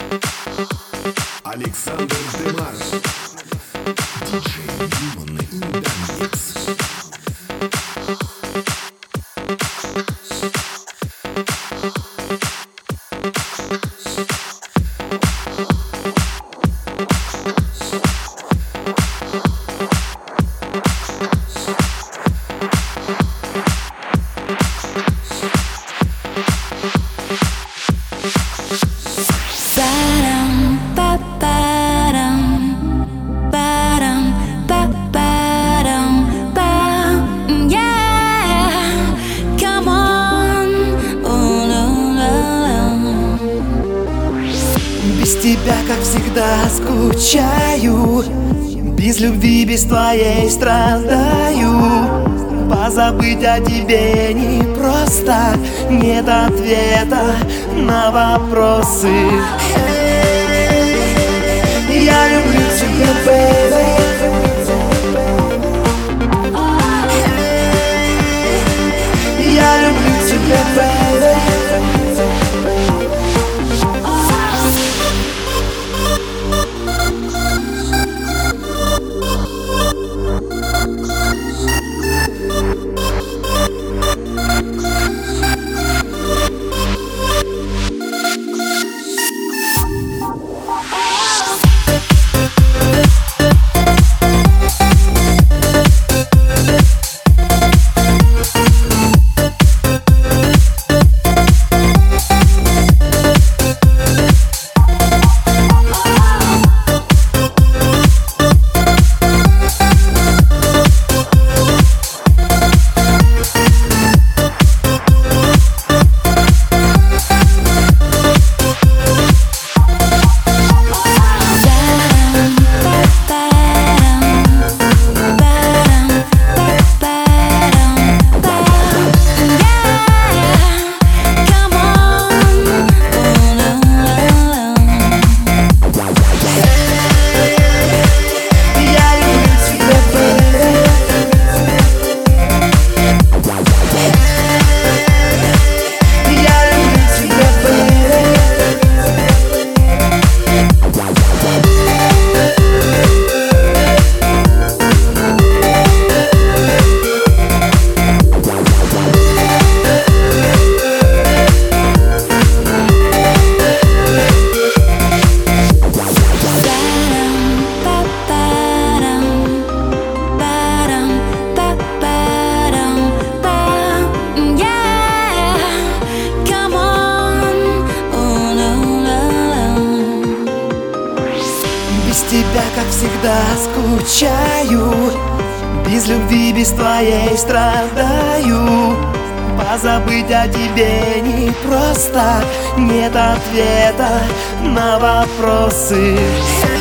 Александр Демарс, диджей Human in the Mix. Без тебя, как всегда, скучаю. Без любви, без твоей страдаю. Позабыть о тебе непросто. Нет ответа на вопросы. Я люблю тебя, baby. Я люблю тебя, baby. Без тебя, как всегда, скучаю. Без любви, без твоей страдаю. Позабыть о тебе непросто. Нет ответа на вопросы.